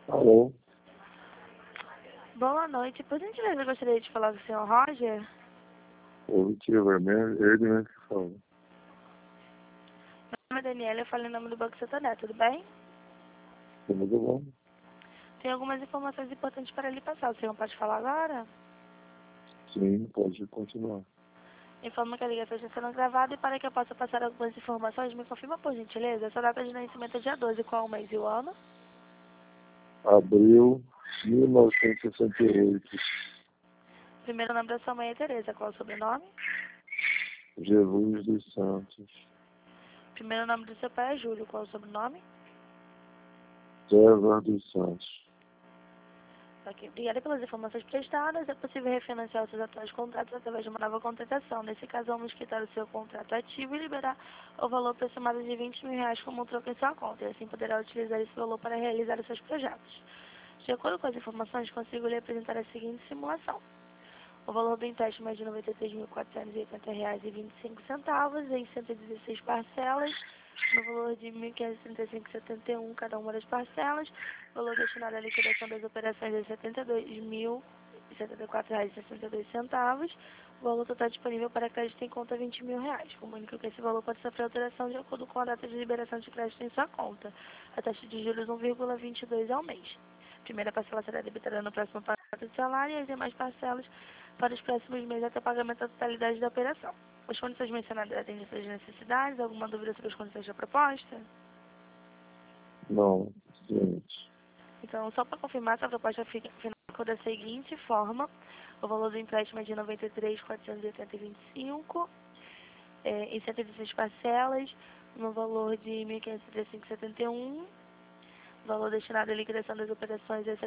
Alô, Boa noite. Por gentileza, eu gostaria de falar com o senhor Roger. o tio vermelho, ele mesmo que fala. Meu nome é Daniela, eu falo em nome do Banco Santander, tudo bem? Tudo bom? Tem algumas informações importantes para lhe passar. O senhor pode falar agora? Sim, pode continuar. Informo que a ligação está sendo gravada e para que eu possa passar algumas informações, me confirma por gentileza. Essa data de nascimento é dia 12, qual o mês e o ano? Abril 1968, Primeiro nome da sua mãe é Tereza, qual o sobrenome? Jesus dos Santos, Primeiro nome do seu pai é Júlio, qual o sobrenome? César dos Santos. Ok, obrigada pelas informações prestadas. É possível refinanciar os seus atuais contratos através de uma nova contratação. Nesse caso, vamos quitar o seu contrato ativo e liberar o valor aproximado de R$ 20.000 como um troco em sua conta. E assim poderá utilizar esse valor para realizar os seus projetos. De acordo com as informações, consigo lhe apresentar a seguinte simulação. O valor do empréstimo é de R$ 93.480,25 em 116 parcelas, no valor de R$ 1.535,71 cada uma das parcelas. O valor destinado à liquidação das operações é R$ 72.074,62. O valor total disponível para crédito em conta é R$ 20.000. Comunico que esse valor pode sofrer alteração de acordo com a data de liberação de crédito em sua conta. A taxa de juros 1,22 ao mês. A primeira parcela será debitada no próximo pagamento de salário e as demais parcelas para os próximos meses até o pagamento da totalidade da operação. As condições mencionadas atendem suas necessidades? Alguma dúvida sobre as condições da proposta? Não, seguinte. Então, só para confirmar, essa proposta final ficou da seguinte forma. O valor do empréstimo é de R$ 93.480,25 em 116 parcelas, no valor de R$ 1.535,71. O valor destinado à liquidação das operações é R$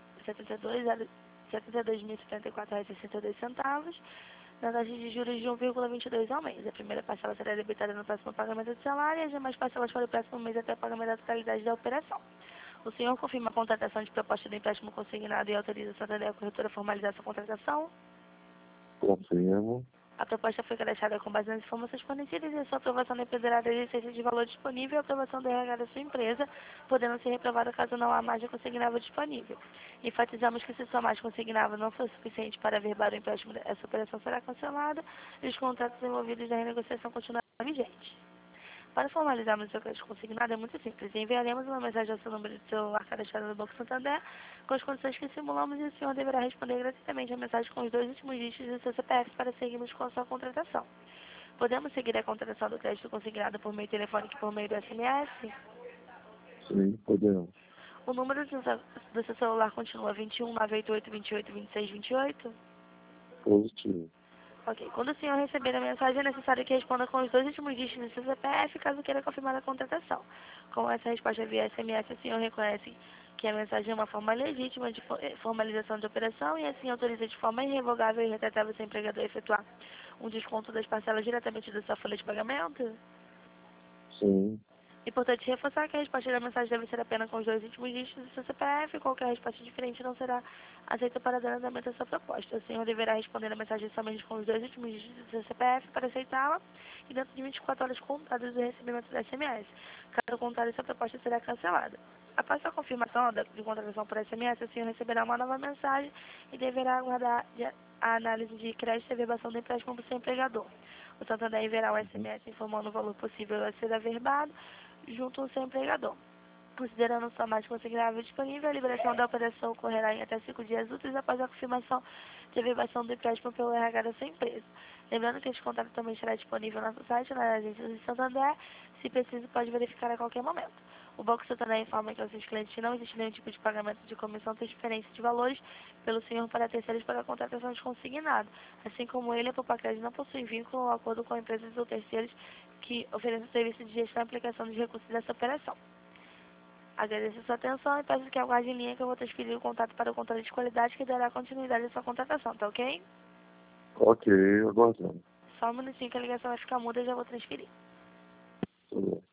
72.074,62 na taxa de juros de 1,22 ao mês. A primeira parcela será debitada no próximo pagamento de salário e as demais parcelas para o próximo mês até o pagamento da totalidade da operação. O senhor confirma a contratação de proposta de empréstimo consignado e autoriza a Santander a corretora a formalizar sua contratação? Confirmo. A proposta foi cadastrada com base nas informações fornecidas e a sua aprovação dependerá da existência de valor disponível e a aprovação do RH da sua empresa, podendo ser reprovada caso não há margem consignável disponível. Enfatizamos que se sua margem consignável não for suficiente para averbar o empréstimo, essa operação será cancelada e os contratos envolvidos na renegociação continuarão vigentes. Para formalizarmos o seu crédito consignado é muito simples. Enviaremos uma mensagem ao seu número de celular cadastrado no Banco Santander com as condições que simulamos e o senhor deverá responder gratuitamente a mensagem com os 2 últimos dígitos do seu CPF para seguirmos com a sua contratação. Podemos seguir a contratação do crédito consignado por meio telefônico e por meio do SMS? Sim, podemos. O número do seu celular continua 21 988 28 26 28? Positivo. Ok. Quando o senhor receber a mensagem, é necessário que responda com os 2 últimos dígitos do seu CPF, caso queira confirmar a contratação. Com essa resposta via SMS, o senhor reconhece que a mensagem é uma forma legítima de formalização de operação e assim autoriza de forma irrevogável e retratável seu empregador a efetuar um desconto das parcelas diretamente da sua folha de pagamento? Sim, Importante reforçar que a resposta da mensagem deve ser apenas com os 2 últimos dígitos do seu CPF e qualquer resposta diferente não será aceita para dar andamento à sua proposta. O senhor deverá responder a mensagem somente com os 2 últimos dígitos do seu CPF para aceitá-la e dentro de 24 horas contadas do recebimento do SMS. Caso contrário, sua proposta será cancelada. Após a confirmação de contratação por SMS, o senhor receberá uma nova mensagem e deverá aguardar a análise de crédito e averbação do empréstimo do seu empregador. O Santander enviará um SMS informando o valor possível a ser averbado junto ao seu empregador. Considerando sua margem consignável disponível, a liberação da operação ocorrerá em até 5 dias úteis após a confirmação de averbação do empréstimo pelo RH da sua empresa. Lembrando que este contrato também estará disponível no nosso site, na agência de Santander, se preciso pode verificar a qualquer momento. O Banco Santander informa que aos seus clientes não existe nenhum tipo de pagamento de comissão ou diferença de valores pelo senhor para terceiros para a contratação de consignado. Assim como ele, a Popacred não possui vínculo ou acordo com empresas ou terceiros que ofereçam serviço de gestão e aplicação dos recursos dessa operação. Agradeço a sua atenção e peço que aguarde em linha que eu vou transferir o contato para o controle de qualidade que dará continuidade à sua contratação, tá ok? ok, aguardando. Só um minutinho que a ligação vai ficar muda e já vou transferir. Tudo bem.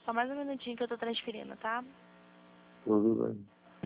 Só mais um minutinho que eu tô transferindo, tá? Tudo bem.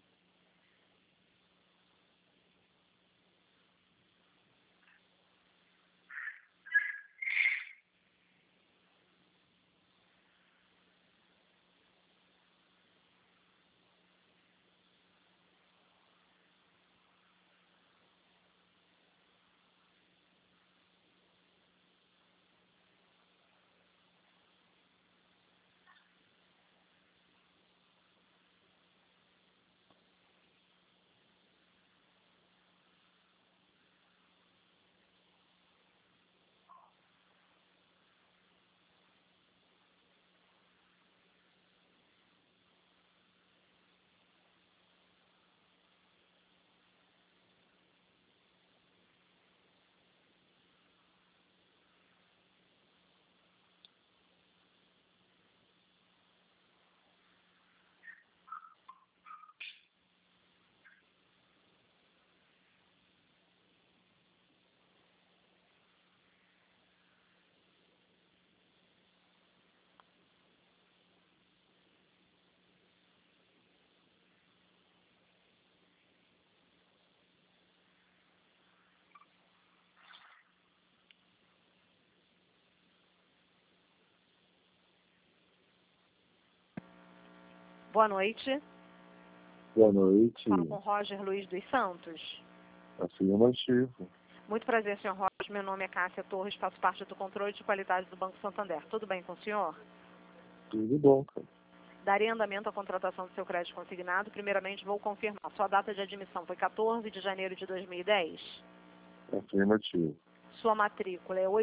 Boa noite. Boa noite. Falo com Roger Luiz dos Santos. Afirmativo. Muito prazer, senhor Roger. Meu nome é Cássia Torres, faço parte do controle de qualidade do Banco Santander. Tudo bem com o senhor? Tudo bom, cara. Daria andamento à contratação do seu crédito consignado. Primeiramente, vou confirmar. Sua data de admissão foi 14 de janeiro de 2010. Afirmativo. Sua matrícula é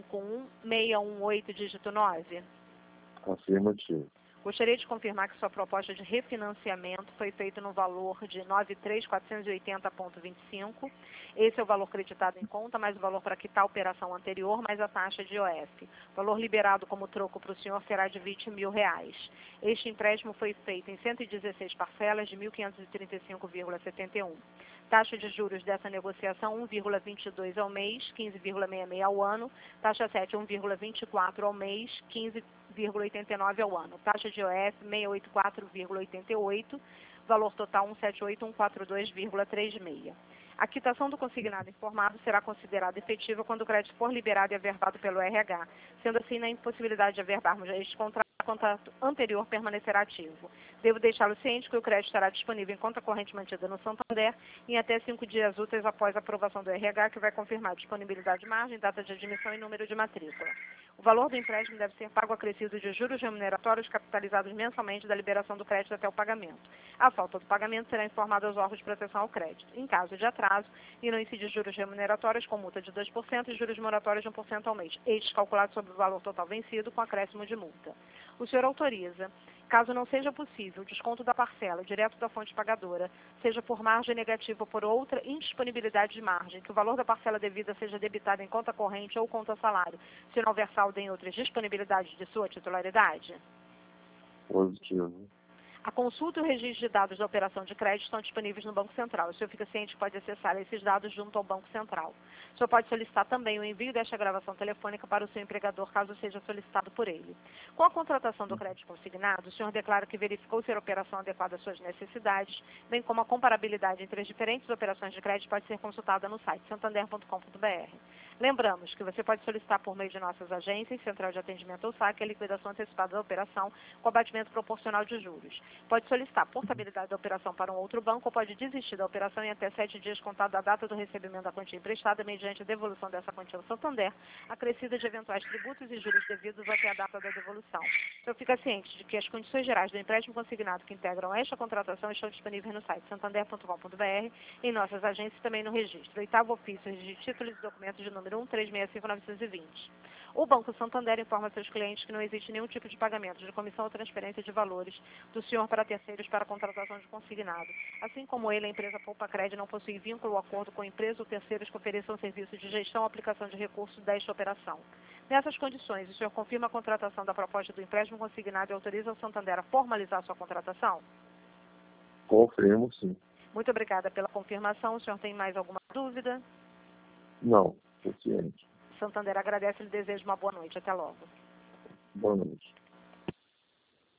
851-618, dígito 9. Afirmativo. Gostaria de confirmar que sua proposta de refinanciamento foi feita no valor de 93.480,25. Esse é o valor creditado em conta, mais o valor para quitar a operação anterior, mais a taxa de IOF. O valor liberado como troco para o senhor será de R$20 mil. Este empréstimo foi feito em 116 parcelas de 1.535,71. Taxa de juros dessa negociação 1,22 ao mês, 15,66 ao ano. Taxa 7, 1,24 ao mês, 15,89 ao ano. Taxa de IOF 684,88. Valor total 178.142,36. A quitação do consignado informado será considerada efetiva quando o crédito for liberado e averbado pelo RH. Sendo assim, na impossibilidade de averbarmos este contrato, o contrato anterior permanecerá ativo. Devo deixá-lo ciente que o crédito estará disponível em conta corrente mantida no Santander em até 5 dias úteis após a aprovação do RH, que vai confirmar disponibilidade de margem, data de admissão e número de matrícula. O valor do empréstimo deve ser pago acrescido de juros remuneratórios capitalizados mensalmente da liberação do crédito até o pagamento. A falta do pagamento será informada aos órgãos de proteção ao crédito. Em caso de atraso, irão incidir juros remuneratórios com multa de 2% e juros moratórios de 1% ao mês, estes calculados sobre o valor total vencido com acréscimo de multa. O senhor autoriza, caso não seja possível, o desconto da parcela direto da fonte pagadora, seja por margem negativa ou por outra indisponibilidade de margem, que o valor da parcela devida seja debitado em conta corrente ou conta salário, se não houver saldo em outras disponibilidades de sua titularidade? Positivo. A consulta e o registro de dados da operação de crédito estão disponíveis no Banco Central. O senhor fica ciente que pode acessar esses dados junto ao Banco Central. O senhor pode solicitar também o envio desta gravação telefônica para o seu empregador, caso seja solicitado por ele. Com a contratação do crédito consignado, o senhor declara que verificou ser a operação adequada às suas necessidades, bem como a comparabilidade entre as diferentes operações de crédito pode ser consultada no site santander.com.br. Lembramos que você pode solicitar por meio de nossas agências, Central de Atendimento ou SAC, a liquidação antecipada da operação com abatimento proporcional de juros. Pode solicitar portabilidade da operação para um outro banco ou pode desistir da operação em até 7 dias contado da data do recebimento da quantia emprestada mediante a devolução dessa quantia ao Santander, acrescida de eventuais tributos e juros devidos até a data da devolução. O senhor fica ciente de que as condições gerais do empréstimo consignado que integram esta contratação estão disponíveis no site santander.com.br, em nossas agências e também no registro. Oitavo ofício de títulos e documentos de número 1365920. O Banco Santander informa seus clientes que não existe nenhum tipo de pagamento de comissão ou transferência de valores do senhor para terceiros para a contratação de consignado. Assim como ele, a empresa Poupa Crédito não possui vínculo ou acordo com empresa ou terceiros que ofereçam serviços de gestão ou aplicação de recursos desta operação. Nessas condições, o senhor confirma a contratação da proposta do empréstimo consignado e autoriza o Santander a formalizar sua contratação? Confirmo, sim. Muito obrigada pela confirmação. O senhor tem mais alguma dúvida? Não, suficiente. Santander agradece e lhe deseja uma boa noite. Até logo. Boa noite.